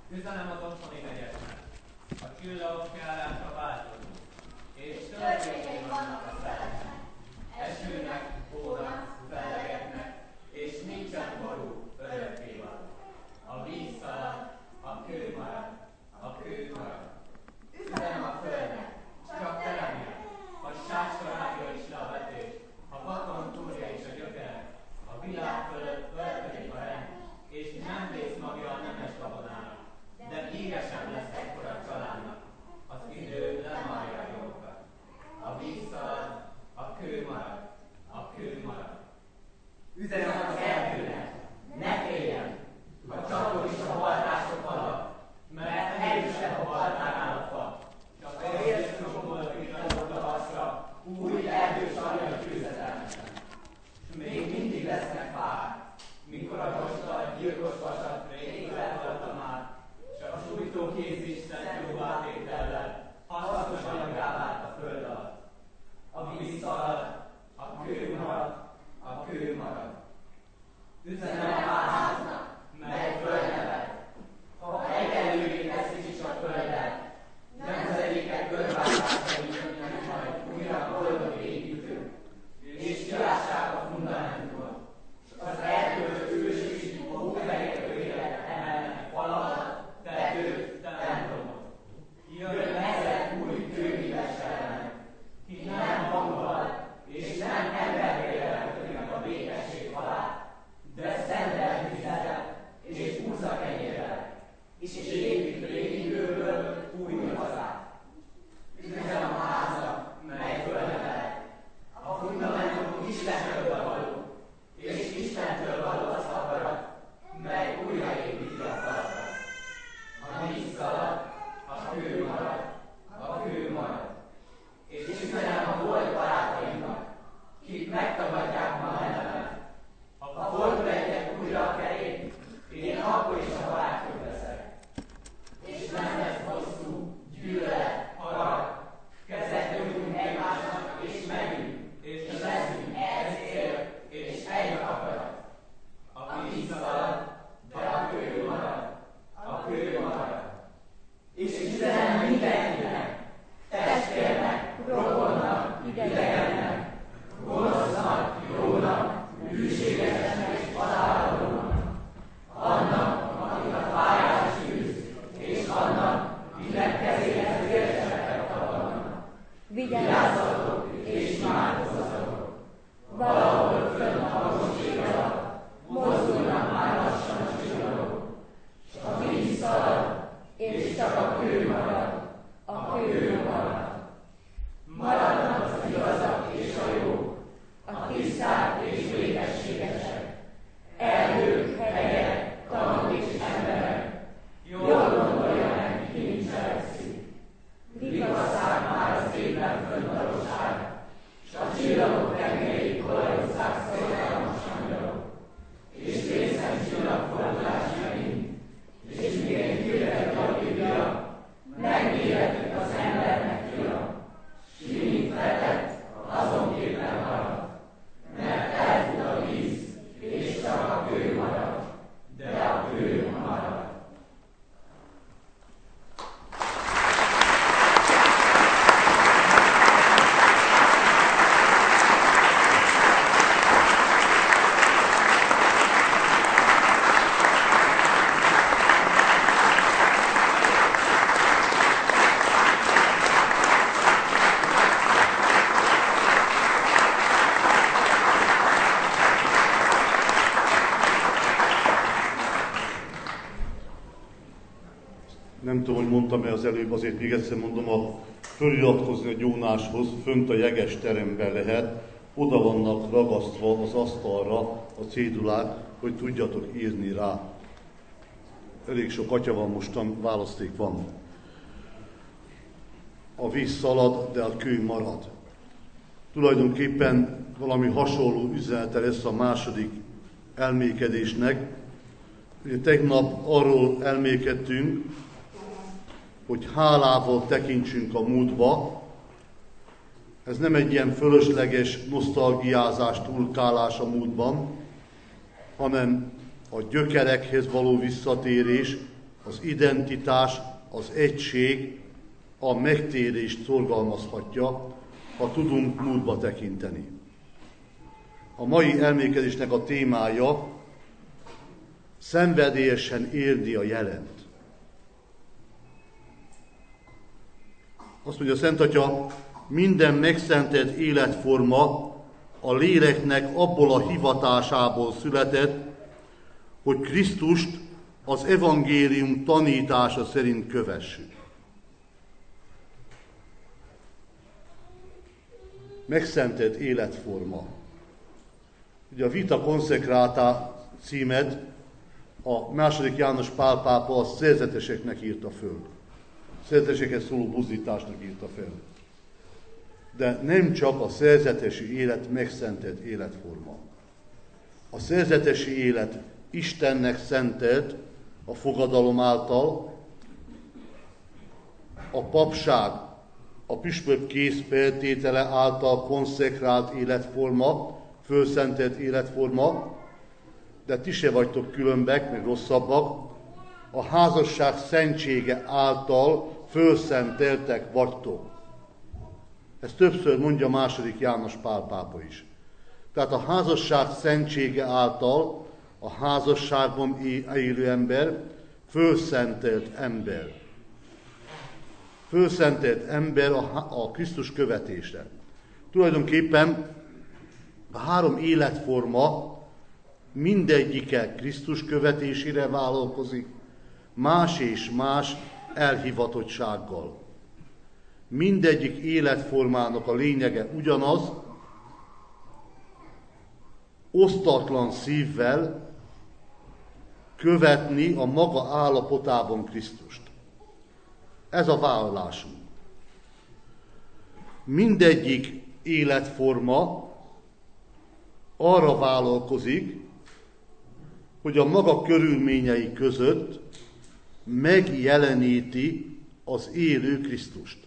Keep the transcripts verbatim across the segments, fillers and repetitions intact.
Üzenem az otthoni negyednek, a csillagok járása változó, és törvényei vannak a szeleknek, esőnek, hónak, fellegeknek, és nincsen ború, örökké van. A víz szalad, a kő marad, a kő marad. Üzenem a földnek, csak te remélj, ha sáskor rágja is le a vetés, ha vakon túlja is a gyökere, a világ fölött öröködik a rend, és nem vész magja a nemes gabonának, de híresen lesz ekkora családnak, az idő lemarja a jókat. A víz szalad, a kő marad, a kő marad. Üzenem az erdőnek, ne féljen, ha csapod is a baltások alatt, mert erősebb a baltágán a fa. Csak a vérsz csomót vitadott a hasra, új erdős anyag győzetelmesen. S még mindig lesznek fák, mikor a rostal gyilkos vasat rég lehalta már, s a sújtó kéz is szent jóvátétellel hasznos anyagá vált a föld alatt. A víz szalad, a kő marad, a kő marad. Üzenem a háznak, mely földnevet, ha egyenlővé teszik is a földet, nemzedékek görvágásra jönnek majd újra boldog építők, és kiássák a fundamentumot, s az erdős ősi hófehér emelnek falat, tetőt, templomot. Jön ezer új kőműves elemek, ki nem hangval és nem embervérrel kötik meg a békesség halát, de szentel vízzel és búzakenyérrel, és épít régi kőből új hazát. Üzenem a házak, mely fölnevelek, a fundamentum Istentől való, és Istentől való az akarat, mely újraépíti a falakat. A víz szalad, a kő marad, a kő marad. És üzenem a volt barátaimnak, kik megtagadják ma nevemet. Ha fordulják újra a kerét, én akkor is a barátjuk leszek. És nem lesz hosszú, gyűlölet, harag. Kezet nyújtunk egymásnak, és megyünk, és leszünk egy cél, és egy akarat. A víz szalad, de a kő marad, a kő marad. És üzenem mindenkinek, testvérnek, rokonnak, idegennek, gonosznak, jónak, hűségesnek és hazárodónak, annak, akit a fájás űz, és annak, kinek kezéhez vérsebek tapadnak. Vigyázzatok és imádkozzatok, valahol fönn a magaség alatt mozdulnak már lassan a csillagok, s a víz szalad, és csak a kő marad, a kő marad. Maradnak az igazak és a jók, a tiszták és békességesek, erdők, hegyek, tanok és emberek, jól gondolja meg, ki nincs cselekszik. Vikasszák már az égben fönnvalóság, s a csillagok tengelyét kolajozzák szorgalmas angyalok, és részen csillagfordulás megint, és mégén hirdetik a Biblia, megméretik az embernek fia, s ki mint vetett, azonképpen marad, mert elfut a víz, és csak a kő marad, de a kő marad. Nem tudom, hogy mondtam-e az előbb, azért még egyszer mondom, a föliratkozni a gyónáshoz, fönt a jeges teremben lehet, oda vannak ragasztva az asztalra a cédulák, hogy tudjatok írni rá. Elég sok atya van mostan, választék van. A víz szalad, de a kő marad. Tulajdonképpen valami hasonló üzenete lesz a második elmékedésnek. Ugye tegnap arról elmékedtünk, hogy hálával tekintsünk a múltba. Ez nem egy ilyen fölösleges nosztalgiázás, túlkálás a múltban, hanem a gyökerekhez való visszatérés, az identitás, az egység, a megtérést szorgalmazhatja, ha tudunk múltba tekinteni. A mai elmékezésnek a témája szenvedélyesen érni a jelent. Azt mondja a Szent Atya, minden megszentelt életforma a léleknek abból a hivatásából született, hogy Krisztust az evangélium tanítása szerint kövessük. Megszentelt életforma. Ugye a Vita Consecrata címet a második János Pál pápa a szerzeteseknek írta föl. A szerzeteseket szóló buzdításnak írta fel. De nem csak a szerzetesi élet megszentelt életforma. A szerzetesi élet Istennek szentelt a fogadalom által, a papság a püspök készfeltétele által konszekrált életforma, fölszentelt életforma, de ti se vagytok különbek, meg rosszabbak, a házasság szentsége által fölszenteltek vagytok. Ezt többször mondja második János Pál pápa is. Tehát a házasság szentsége által a házasságban élő ember fölszentelt ember. Fölszentelt ember a, a Krisztus követésre. Tulajdonképpen a három életforma mindegyike Krisztus követésére vállalkozik, más és más elhivatottsággal. Mindegyik életformának a lényege ugyanaz, osztatlan szívvel követni a maga állapotában Krisztust. Ez a vállalásunk. Mindegyik életforma arra vállalkozik, hogy a maga körülményei között megjeleníti az élő Krisztust.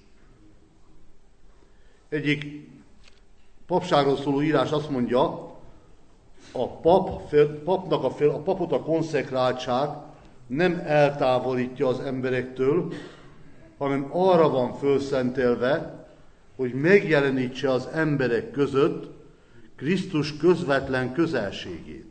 Egyik papságról szóló írás azt mondja, a, pap, papnak a, a papot a konszekráltság nem eltávolítja az emberektől, hanem arra van fölszentelve, hogy megjelenítse az emberek között Krisztus közvetlen közelségét.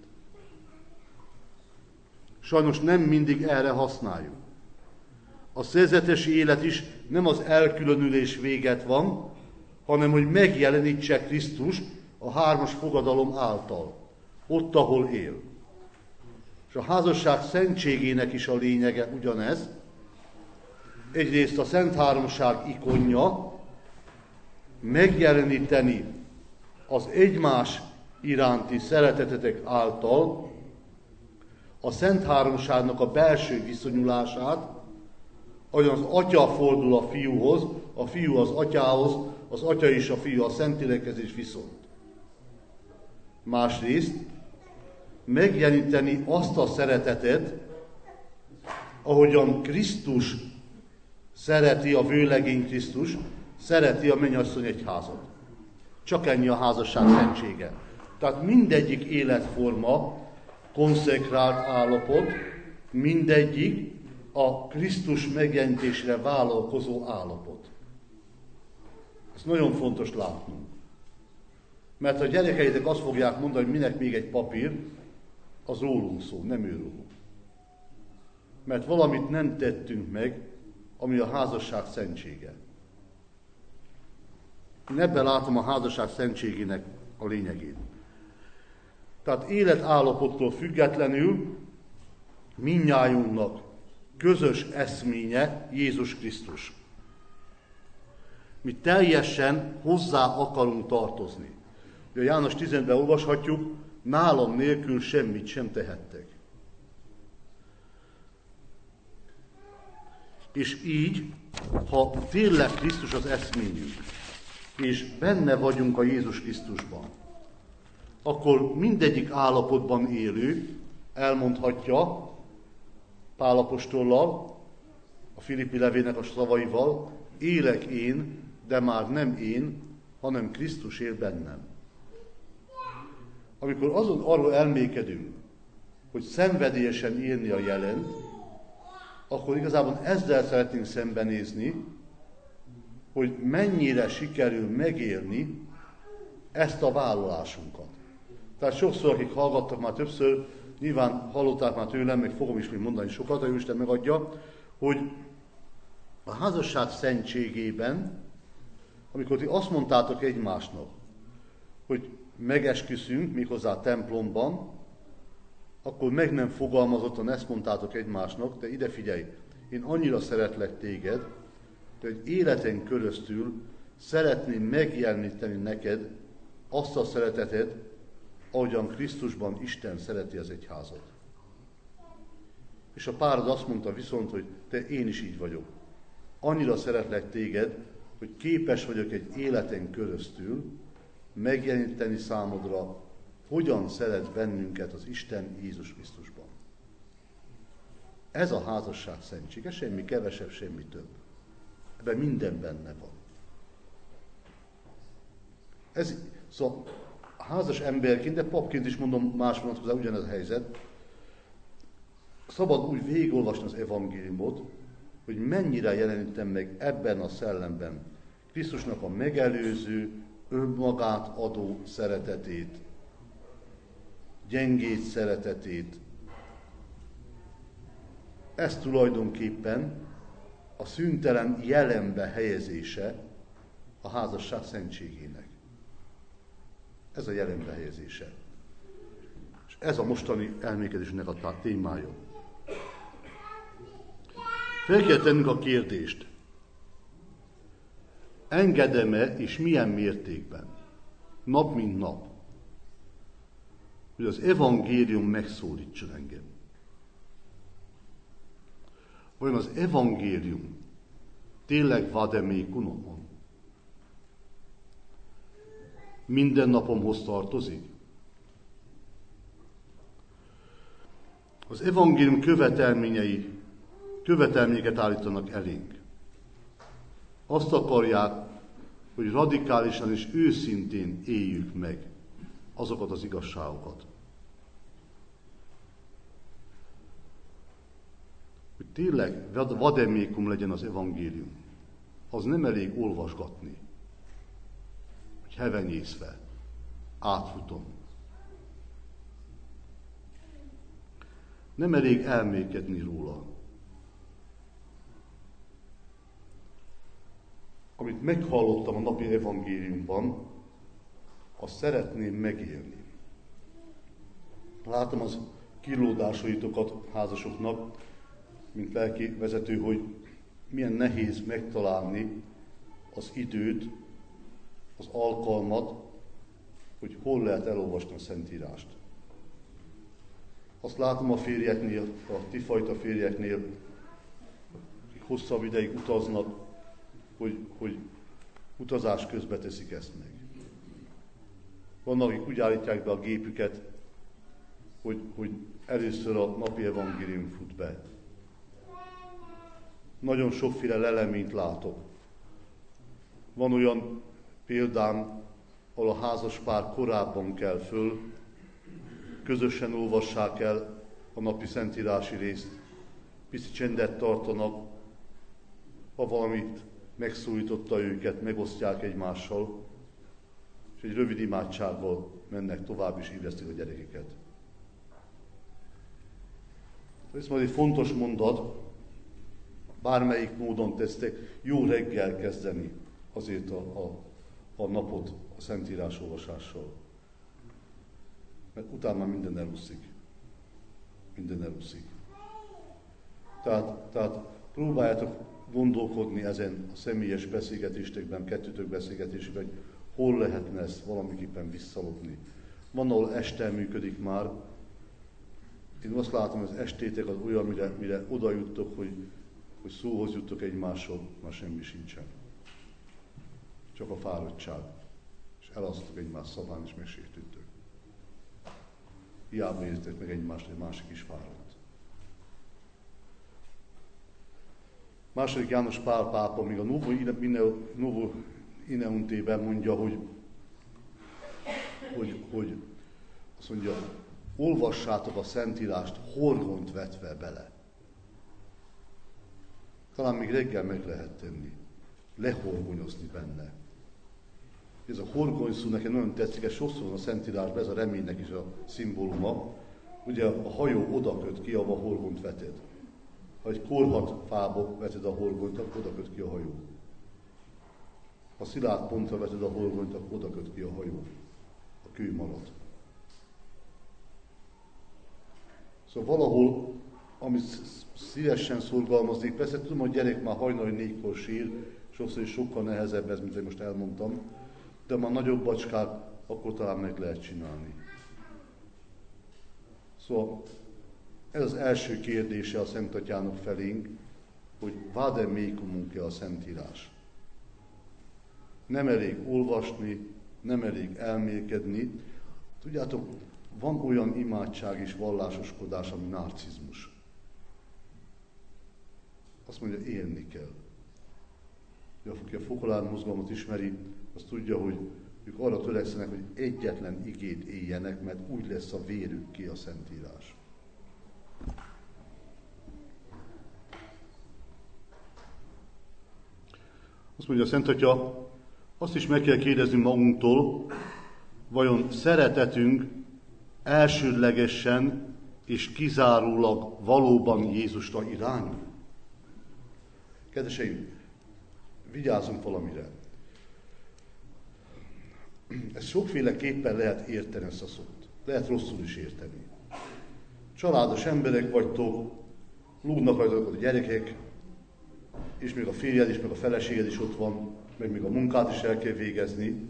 Sajnos nem mindig erre használjuk. A szerzetesi élet is nem az elkülönülés véget van, hanem hogy megjelenítse Krisztus a hármas fogadalom által, ott, ahol él. És a házasság szentségének is a lényege ugyanez. Egyrészt a Szent Háromság ikonja megjeleníteni az egymás iránti szeretetetek által a Szent Háromságnak a belső viszonyulását, ahogyan az atya fordul a fiúhoz, a fiú az atyához, az atya és a fiú a Szentlélekhez is viszont. Másrészt megjeleníteni azt a szeretetet, ahogyan Krisztus szereti, a vőlegény Krisztus, szereti a mennyasszony egyházat. Csak ennyi a házasság szentsége. Tehát mindegyik életforma konszekrált állapot, mindegyik a Krisztus megjelenítésre vállalkozó állapot. Ez nagyon fontos látnunk. Mert a gyerekeitek azt fogják mondani, hogy minek még egy papír, az rólunk szól, nem őrólunk. Mert valamit nem tettünk meg, ami a házasság szentsége. Én ebben látom a házasság szentségének a lényegét. Tehát életállapottól függetlenül mindnyájunknak közös eszménye Jézus Krisztus. Mi teljesen hozzá akarunk tartozni. Ugye János tízben olvashatjuk, nálam nélkül semmit sem tehettek. És így, ha tényleg Krisztus az eszményünk, és benne vagyunk a Jézus Krisztusban, akkor mindegyik állapotban élő elmondhatja Pál apostollal, a Filippi levének a szavaival, élek én, de már nem én, hanem Krisztus él bennem. Amikor azon arról elmékedünk, hogy szenvedélyesen élni a jelent, akkor igazából ezzel szeretnénk szembenézni, hogy mennyire sikerül megélni ezt a vállalásunkat. Tehát sokszor, akik hallgattak már többször, nyilván hallották már tőlem, meg fogom is még mondani sokat, hogy Isten megadja, hogy a házasság szentségében, amikor ti azt mondtátok egymásnak, hogy megesküszünk, méghozzá a templomban, akkor meg nem fogalmazottan ezt mondtátok egymásnak, de ide figyelj, én annyira szeretlek téged, hogy életen köröztül szeretném megjeleníteni neked azt a szeretetet, ahogyan Krisztusban Isten szereti az egyházat. És a párod azt mondta viszont, hogy te, én is így vagyok. Annyira szeretlek téged, hogy képes vagyok egy életen köröztül megjeleníteni számodra, hogyan szeret bennünket az Isten Jézus Krisztusban. Ez a házasság szentsége, semmi kevesebb, semmi több. Ebben minden benne van. Ez, szóval a házas emberként, de papként is mondom, más vonatkozás, ugyanez a helyzet, szabad úgy végigolvasni az evangéliumot, hogy mennyire jelenítem meg ebben a szellemben Krisztusnak a megelőző, önmagát adó szeretetét, gyengét szeretetét. Ez tulajdonképpen a szüntelen jelenbe helyezése a házasság szentségének. Ez a jelenbe helyezése. És ez a mostani elmékedésnek a témája. Fel kell tennünk a kérdést. Engedem-e és milyen mértékben, nap mint nap, hogy az evangélium megszólítson engem? Vajon az evangélium tényleg vademékunomon? Minden napomhoz tartozik? Az evangélium követelményei, követelményeket állítanak elénk. Azt akarják, hogy radikálisan és őszintén éljük meg azokat az igazságokat. Hogy tényleg vademékum legyen az evangélium, az nem elég olvasgatni, hogy hevenyészve átfutom. Nem elég elmékedni róla. Amit meghallottam a napi evangéliumban, azt szeretném megélni. Látom az kilódásaitokat házasoknak, mint lelki vezető, hogy milyen nehéz megtalálni az időt, az alkalmat, hogy hol lehet elolvasni a Szentírást. Azt látom a férjeknél, a ti fajta férjeknél, akik hosszabb ideig utaznak, hogy, hogy utazás közben teszik ezt meg. Vannak, akik úgy állítják be a gépüket, hogy, hogy először a napi evangélium fut be. Nagyon sokféle leleményt látok. Van olyan példám, ahol a házaspár korábban kell föl, közösen olvassák el a napi szentírási részt, pici csendet tartanak, ha valamit megszólította őket, megosztják egymással, és egy rövid imádsággal mennek tovább, és ébresztik a gyerekeket. Ez majd egy fontos mondat, bármelyik módon tesztek, jó reggel kezdeni azért a, a, a napot a Szentírás olvasással. Mert utána minden elúszik. Minden elúszik. Tehát, tehát próbáljátok gondolkodni ezen a személyes beszélgetéstekben, kettőtök beszélgetésében, hogy hol lehetne ezt valamiképpen visszalopni. Van, ahol este működik már. Én azt látom, hogy az estétek az olyan, mire, mire oda juttok, hogy, hogy szóhoz juttok egymással, már semmi sincsen. Csak a fáradtság. És elasztok egymás szaván, és megsértődtök. Hiába értek meg egymást, hogy másik is fáradt. Második János Pál pápa még a Novo Ineuntében mondja, hogy, hogy, hogy azt mondja, olvassátok a Szentírást horgont vetve bele. talán még reggel meg lehet tenni, lehorgonyozni benne. Ez a horgony szó nekem nagyon tetszik, ez sokszor van a Szentírásban, ez a reménynek is a szimbóluma. Ugye a hajó oda köt ki, ahol a horgonyt veted. Ha egy korhat fába veted a horgonyt, akkor oda köt ki a hajó. Ha szilárd pontra veted a horgonyt, akkor oda köt ki a hajó. A kő marad. Szóval valahol, amit szívesen szorgalmaznék, persze tudom, hogy gyerek már hajnali négykor sír, sokszor is sokkal nehezebb ez, mint én most elmondtam, de már nagyobb bacskát akkor talán meg lehet csinálni. Szóval ez az első kérdése a Szent Atyának felénk, hogy vádem mékumunk-e a Szentírás. Nem elég olvasni, nem elég elmélkedni. Tudjátok, van olyan imádság és vallásoskodás, ami narcizmus. Azt mondja, élni kell. Aki a fokolár mozgalmat ismeri, az tudja, hogy ők arra törekszenek, hogy egyetlen igét éljenek, mert úgy lesz a vérük ki a Szentírás. Azt mondja a Szent Atya, azt is meg kell kérdezni magunktól, vajon szeretetünk elsődlegesen és kizárólag valóban Jézusra irányul? Kedveseim, vigyázzunk valamire. Ezt sokféleképpen lehet érteni, ezt a szót. Lehet rosszul is érteni. Családos emberek vagytok, lúgnak rajtatok a gyerekek, és még a férjed is, meg a feleséged is ott van, meg még a munkát is el kell végezni.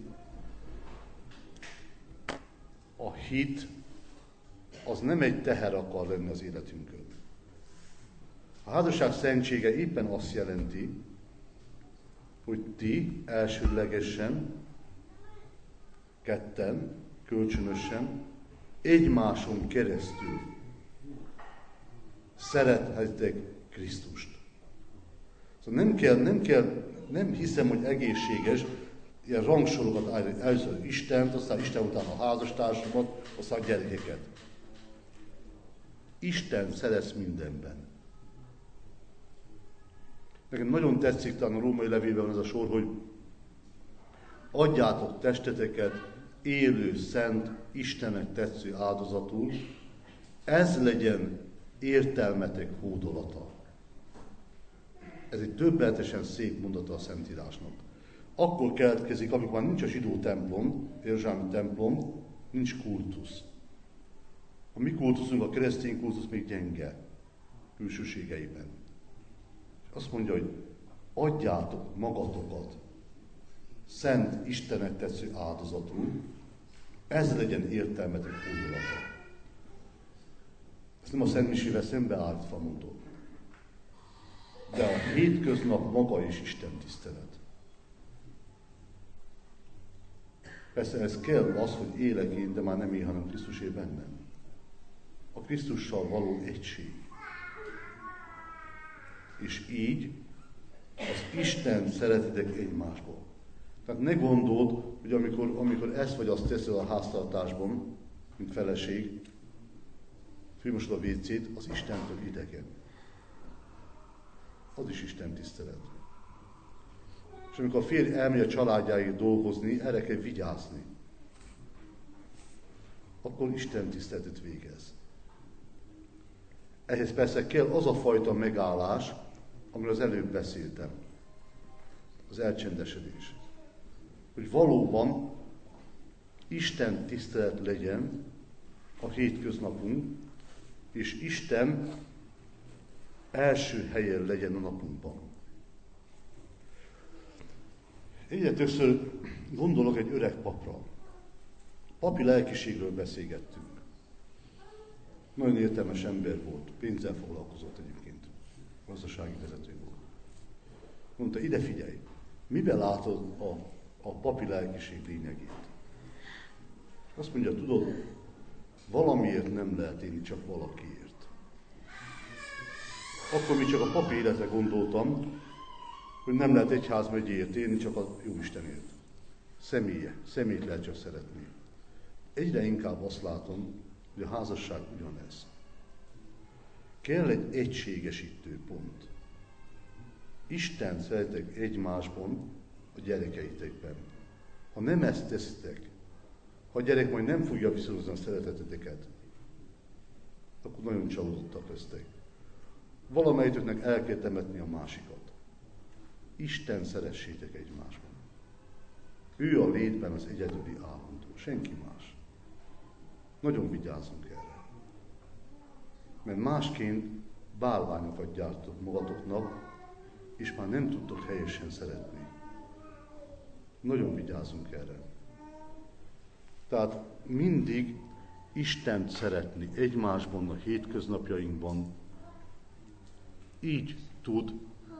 A hit az nem egy teher akar lenni az életünkön. A házasság szentsége éppen azt jelenti, hogy ti elsődlegesen, ketten, kölcsönösen, egymáson keresztül szerethetitek Krisztust. Szóval nem kell, nem kell, nem hiszem, hogy egészséges ilyen rangsorokat állítani. Először Istent, aztán Isten után a házastársamat, aztán a gyerekeket. Isten szeretsz mindenben. Nekem nagyon tetszik, talán a római levélben van ez a sor, hogy adjátok testeteket élő, szent, Istennek tetsző áldozatul, ez legyen értelmetek hódolata. Ez egy döbbenetesen szép mondata a Szentírásnak. Akkor keletkezik, amikor már nincs a zsidó templom, érzsámi templom, nincs kultusz. A mi kultuszunk, a keresztény kultusz még gyenge külsőségeiben. És azt mondja, hogy adjátok magatokat szent, Istennek tetsző áldozatul, ez legyen értelmetek hódolata. Ezt nem a Szent Misével szembeállítva mondom. De a hétköznap maga is Isten tisztelet. Persze ez kell az, hogy élek én, de már nem én, hanem Krisztus él bennem. A Krisztussal való egység. És így az Isten szeretitek egymásba. Tehát ne gondold, hogy amikor, amikor ezt vagy azt teszel a háztartásban, mint feleség, főmosod a vécét, az Istentől idegen. Az is Isten tisztelet. És amikor a férj elmegy a családjáig dolgozni, erre kell vigyázni. Akkor Isten tiszteletet végez. Ehhez persze kell az a fajta megállás, amiről az előbb beszéltem. Az elcsendesedés. Hogy valóban Isten tisztelet legyen a hétköznapunk, és Isten első helyen legyen a napunkban. Egyre többször gondolok egy öreg papra. Papi lelkiségről beszélgettünk. Nagyon értelmes ember volt, pénzzel foglalkozott egyébként, gazdasági vezető volt. Mondta, ide figyelj, miben látod a, a papi lelkiség lényegét? Azt mondja, tudod, valamiért nem lehet élni, csak valakiért. Akkor mi csak a papi életre gondoltam, hogy nem lehet egyházmegyéért élni, csak a Jóistenért. Személye, személyt lehet csak szeretni. Egyre inkább azt látom, hogy a házasság ugyanez. Kell egy egységesítő pont. Isten szeretek egymásban, a gyerekeitekben. Ha nem ezt teszitek, ha a gyerek majd nem fogja viszonyozni a szereteteteket, akkor nagyon csalódottak lesztek. Valamelyitöknek el kell temetni a másikat. Isten szeressétek egymásban. Ő a létben az egyedüli állandó, senki más. Nagyon vigyázzunk erre. Mert másként bálványokat gyártok magatoknak, és már nem tudtok helyesen szeretni. Nagyon vigyázzunk erre. Tehát mindig Istent szeretni egymásban, a hétköznapjainkban, így tud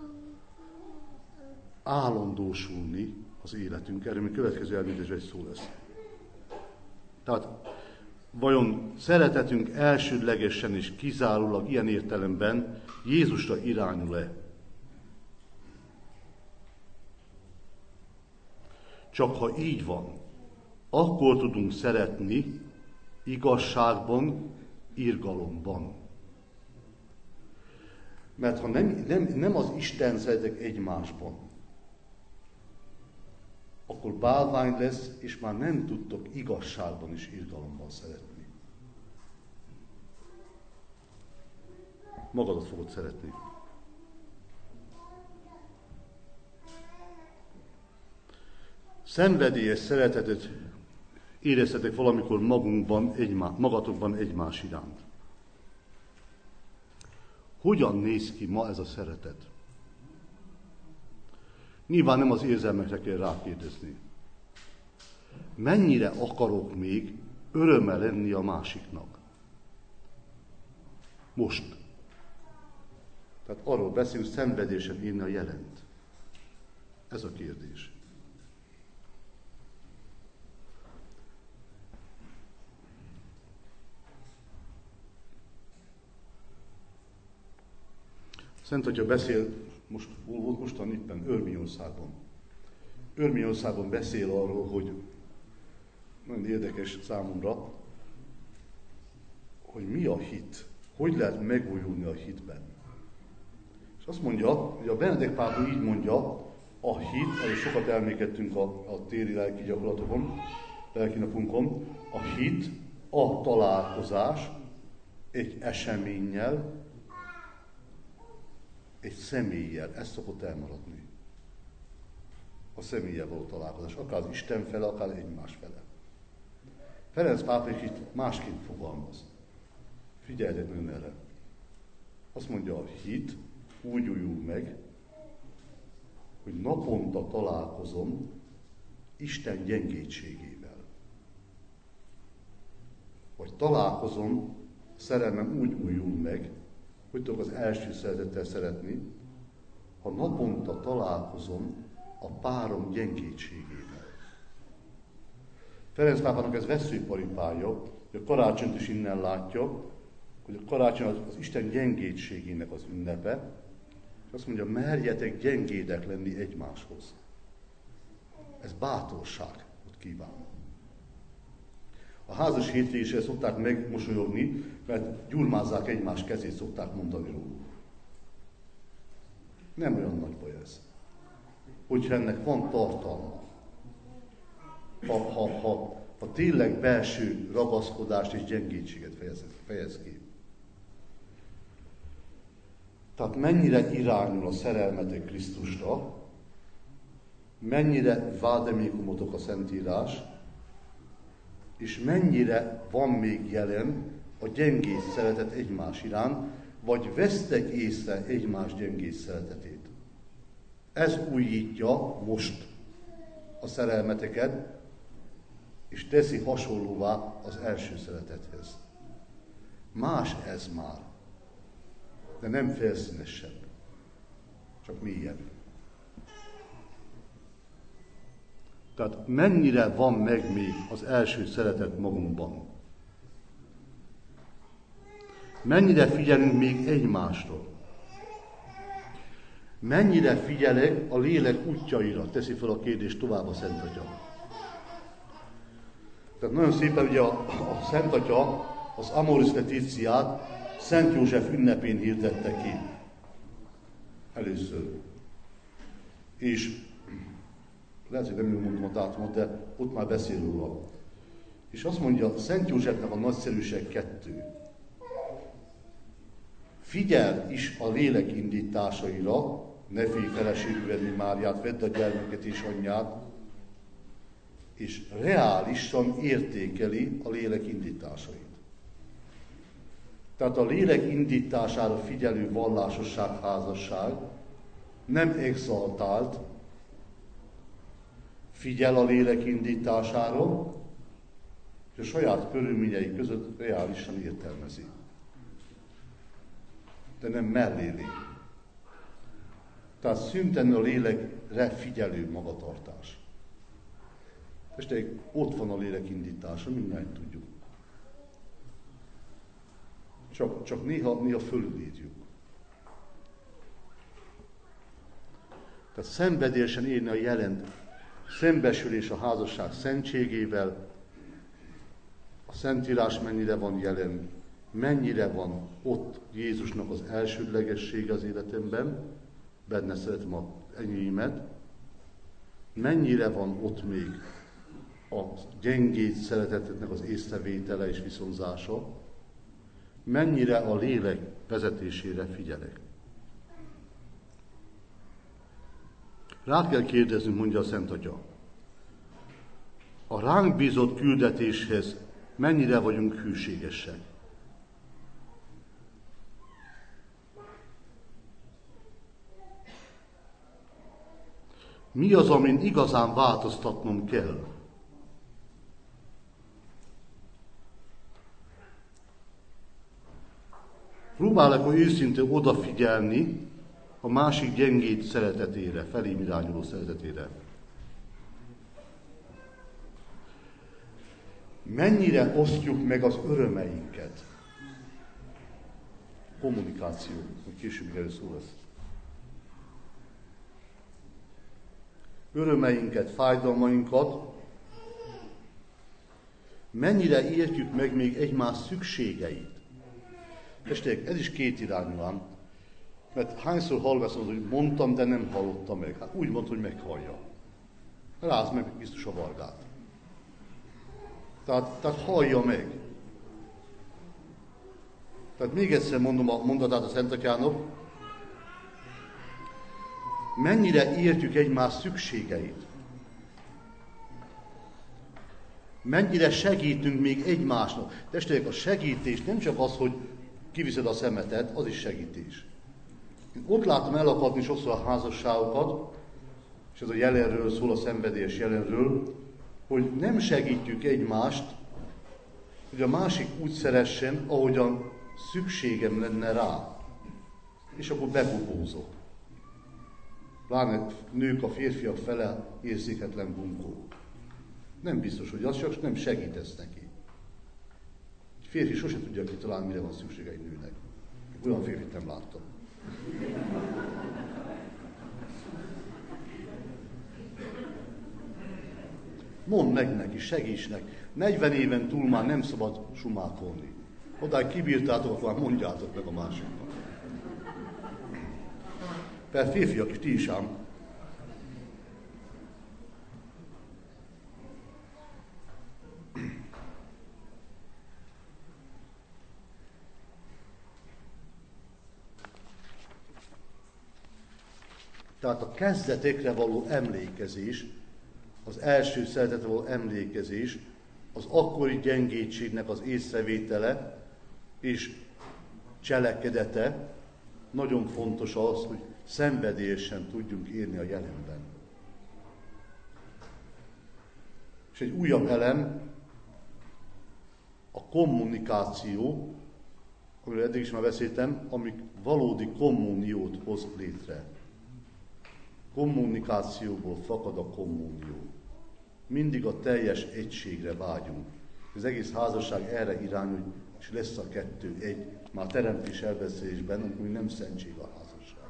állandósulni az életünk. Erről még következő elmélyedésben egy szó lesz. Tehát vajon szeretetünk elsődlegesen és kizárólag ilyen értelemben Jézusra irányul-e? Csak ha így van, akkor tudunk szeretni igazságban, irgalomban. Mert ha nem, nem, nem az Isten szeretek egymásban, akkor bálvány lesz, és már nem tudtok igazságban és irgalomban szeretni. Magadat fogod szeretni. Szenvedélyes szeretetet éreztetek valamikor magunkban, egymá, magatokban egymás iránt. Hogyan néz ki ma ez a szeretet? Nyilván nem az érzelmekre kell rákérdezni. Mennyire akarok még öröme lenni a másiknak? Most. Tehát arról beszélünk, szenvedésen írni a jelent. Ez a kérdés. Szent Atya beszél, most volt mostan éppen Örményországban. Örményországban beszél arról, hogy nagyon érdekes számomra, hogy mi a hit, hogy lehet megújulni a hitben. És azt mondja, hogy a Benedek pápa így mondja, a hit, erről sokat elmékedtünk a, a téri lelki gyakorlatokon, lelki napunkon, a hit a találkozás egy eseménnyel, egy személlyel, ez szokott elmaradni. A személlyel való találkozás, akár az Isten fele, akár egymás fele. Ferenc pápa is itt másként fogalmaz. Figyeljetek nagyon erre. Azt mondja, a hit úgy újul meg, hogy naponta találkozom Isten gyengétségével. Vagy találkozom, szerelmem úgy újul meg, hogy tudok az első szeretettel szeretni, ha naponta találkozom a párom gyengétségével. Ferenc pápának ez vesszőparipája, hogy a karácsonyt is innen látja, hogy a karácsony az, az Isten gyengétségének az ünnepe, és azt mondja, merjetek gyengédek lenni egymáshoz. Ez bátorság, ott kíván. A házas hétvégésre szokták megmosolyogni, mert gyurmázzák egymás kezét, szokták mondani róluk. Nem olyan nagy baj ez. Hogyha ennek van tartalma, ha, ha, ha, ha tényleg belső ragaszkodást és gyengétséget fejez, fejez ki. Tehát mennyire irányul a szerelmetek Krisztusra, mennyire vádemikumotok a Szentírás, és mennyire van még jelen a gyengész szeretet egymás iránt, vagy vesztek észre egymás gyengész szeretetét. Ez újítja most a szerelmeteket, és teszi hasonlóvá az első szeretethez. Más ez már, de nem felszínesebb, csak mélyebb. Tehát mennyire van meg még az első szeretet magunkban? Mennyire figyelünk még egymásra? Mennyire figyelek a lélek útjaira? Teszi fel a kérdést tovább a Szent Atya. Tehát nagyon szépen ugye a, a Szent Atya az Amoris Laetitiát Szent József ünnepén hirdette ki. Először. És lehet, hogy nem jól mondom a dátumot, de ott már beszél róla. És azt mondja, Szent Józsefnek a nagyszerűség kettő. Figyel is a lélek indításaira, ne félj feleségül venni Máriát, vedd a gyermeket és anyját, és reálisan értékeli a lélek indításait. Tehát a lélek indítására figyelő vallásosság, házasság nem exaltált, figyel a lélek indítására, és a saját körülményei között reálisan értelmezi. De nem mellé lép. Tehát szünten a lélekre figyelő magatartás. És tehát ott van a lélek indítása, mindjárt tudjuk. Csak, csak néha, néha fölülírjuk. Tehát szenvedélyesen érni a jelen szembesülés a házasság szentségével, a Szentírás mennyire van jelen, mennyire van ott Jézusnak az elsődlegessége az életemben, benne szeretem a enyémet, mennyire van ott még a gyengéd szeretetetnek az észrevétele és viszonzása, mennyire a lélek vezetésére figyelek. Rá kell kérdeznünk, mondja a Szent Atya, a ránk bízott küldetéshez mennyire vagyunk hűségesek. Mi az, amin igazán változtatnom kell? Próbálok őszintén odafigyelni a másik gyengéd szeretetére, felém irányuló szeretetére. Mennyire osztjuk meg az örömeinket? Kommunikáció, hogy később erről szó lesz. Örömeinket, fájdalmainkat, mennyire értjük meg még egymás szükségeit. Testvérek, ez is két irányú ám, mert hányszor hallom ezt, hogy mondtam, de nem hallotta meg. Hát úgy mondta, hogy meghallja. Rázd meg biztos a vargát. Tehát, tehát hallja meg. Tehát még egyszer mondom a mondatát a Szent Atyának, mennyire értjük egymás szükségeit. Mennyire segítünk még egymásnak. Testvérek, a segítés nem csak az, hogy kiviszed a szemetet, az is segítés. Én ott látom elakadni sokszor a házasságokat, és ez a jelenről szól, a szenvedélyes jelenről, hogy nem segítjük egymást, hogy a másik úgy szeressen, ahogyan szükségem lenne rá. És akkor bebubózok. Pláne nők a férfiak fele érzéketlen bunkó. Nem biztos, hogy az, csak nem segítesz neki. Egy férfi sosem tudja kitalálni, mire van szüksége egy nőnek. Olyan férfit nem láttam. Mondd meg neki, segíts neki. negyven éven túl már nem szabad sumákolni. Odáig kibírtátok, akkor már mondjátok meg a másiknak. Persze férfiak is, ti is ám. Tehát a kezdetekre való emlékezés, az első szeretetre való emlékezés, az akkori gyengétségnek az észrevétele és cselekedete, nagyon fontos az, hogy szenvedélyesen tudjunk élni a jelenben. És egy újabb elem, a kommunikáció, amiről eddig is már beszéltem, amik valódi kommuniót hoz létre. Kommunikációból fakad a kommunió. Mindig a teljes egységre vágyunk. Az egész házasság erre irányul, és lesz a kettő egy, már teremtés elbeszélésben, amikor nem szentség a házasság.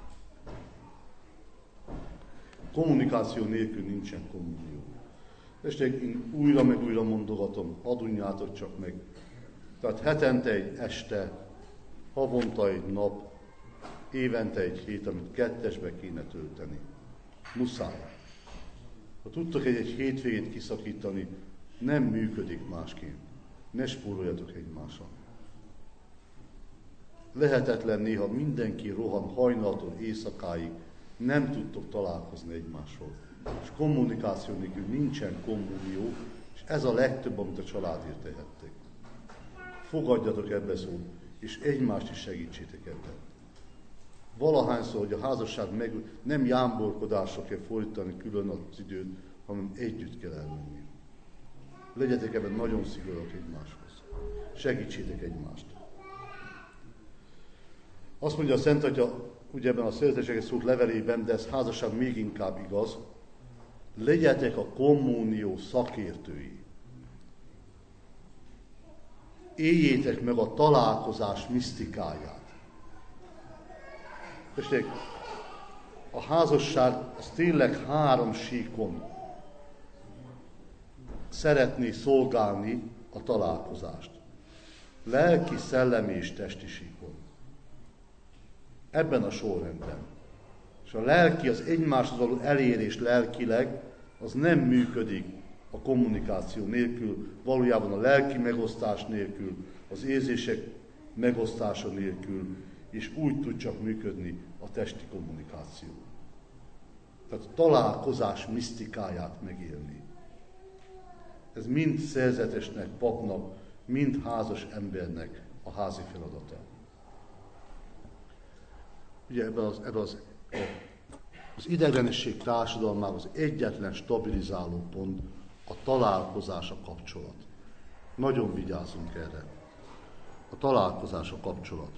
Kommunikáció nélkül nincsen kommunió. És én újra meg újra mondogatom, adunjátok csak meg. Tehát hetente egy este, havonta egy nap, évente egy hét, amit kettesbe kéne tölteni. Muszáj. Ha tudtok egy-egy hétvégét kiszakítani, nem működik másként. Ne spóroljatok egymással. Lehetetlen néha mindenki rohan hajnaltól éjszakáig, nem tudtok találkozni egymással. És kommunikáció nélkül nincsen kommunió, és ez a legtöbb, amit a családért tehettek. Fogadjatok ebbe szót, és egymást is segítsétek ebben. Valahányszor, hogy a házasság meg nem jámborkodásra kell fordítani külön az időt, hanem együtt kell elmenni. Legyetek ebben nagyon szigorúak egymáshoz. Segítsétek egymást. Azt mondja a Szent Atya, ugye ebben a Szeretetséges Szók levelében, de ez házasság még inkább igaz, legyetek a kommunió szakértői. Éljétek meg a találkozás misztikáját. Tessék, a házasság az tényleg három síkon szeretné szolgálni a találkozást. Lelki, szellemi és testi síkon. Ebben a sorrendben. És a lelki, az egymáshoz való elérés lelkileg, az nem működik a kommunikáció nélkül, valójában a lelki megosztás nélkül, az érzések megosztása nélkül, és úgy tud csak működni a testi kommunikáció. Tehát a találkozás misztikáját megélni. Ez mind szerzetesnek, papnak, mind házas embernek a házi feladata. Ugye ebben az, ebben az, az idegenesség társadalmában az egyetlen stabilizáló pont a találkozás, a kapcsolat. Nagyon vigyázzunk erre. A találkozás, a kapcsolat.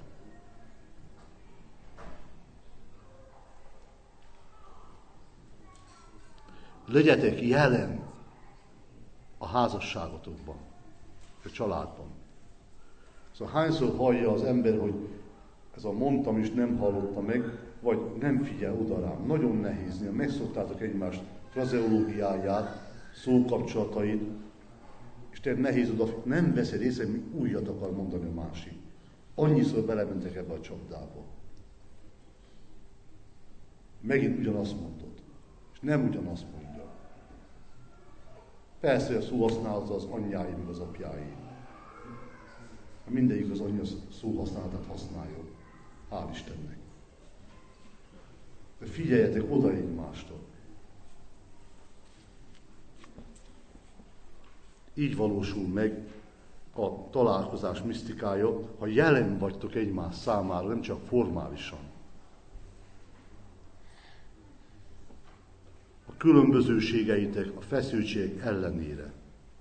Legyetek jelen a házasságotokban, a családban. Szóval hányszor hallja az ember, hogy ez a mondtam és nem hallotta meg, vagy nem figyel oda rám. Nagyon nehéz, néha megszoktátok egymás frazeológiáját, szókapcsolatait, és te nehéz oda, nem veszed észre, hogy újat akar mondani a másik. Annyiszor belementek ebbe a csapdába. Megint ugyanazt mondod, és nem ugyanazt mondja. Persze, hogy a szóhasználata az anyjái, meg az apjái. Mindegyik az anyja szóhasználatát használja. Hál' Istennek. De figyeljetek oda egymásra. Így valósul meg a találkozás misztikája, ha jelen vagytok egymás számára, nem csak formálisan. A különbözőségeitek, a feszültségek ellenére.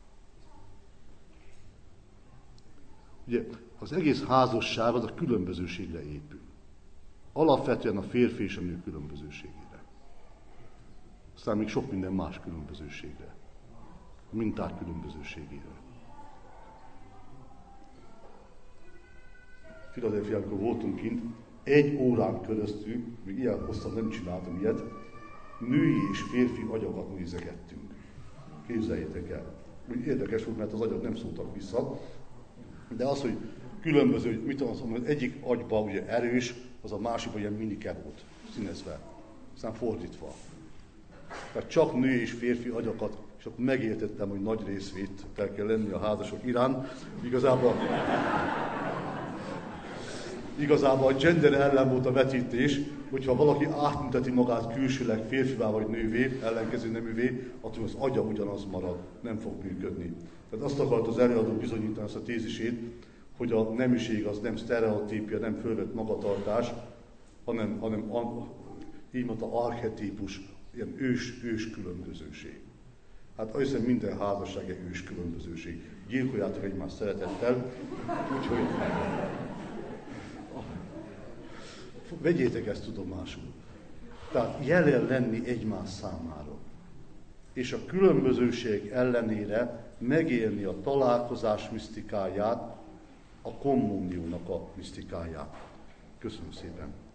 Ugye az egész házasság az a különbözőségre épül. Alapvetően a férfi és a nő különbözőségére. Aztán még sok minden más különbözőségre. A minták különbözőségére. Philadelphiában, amikor voltunk kint, egy órán keresztül, még ilyen hosszan nem csináltam ilyet, női és férfi agyakat nézegettünk. Képzeljétek el. Úgy érdekes volt, mert az agyak nem szóltak vissza, de az, hogy különböző, hogy mit tudom, az egyik agyba ugye erős, az a másikban ilyen minike volt, színezve. Aztán fordítva. Tehát csak nő és férfi agyakat, és akkor megértettem, hogy nagy részvétel kell lenni a házasok iránt. Igazából, igazából a gender ellen volt a vetítés, hogyha valaki átmutatja magát külsőleg férfivá vagy nővé, ellenkező neművé, attól az agya ugyanaz marad, nem fog működni. Tehát azt akart az előadó bizonyítani, azt a tézisét, hogy a neműség az nem sztereotípia, nem fölvett magatartás, hanem, hanem így mondta, archetípus, ilyen ős, ős különbözőség. Hát azt hiszem minden házasság egy ős különbözőség. Gyilkoljátok egymást szeretettel, úgyhogy vegyétek ezt tudomásul. Tehát jelen lenni egymás számára. És a különbözőség ellenére megélni a találkozás misztikáját, a kommuniónak a misztikáját. Köszönöm szépen!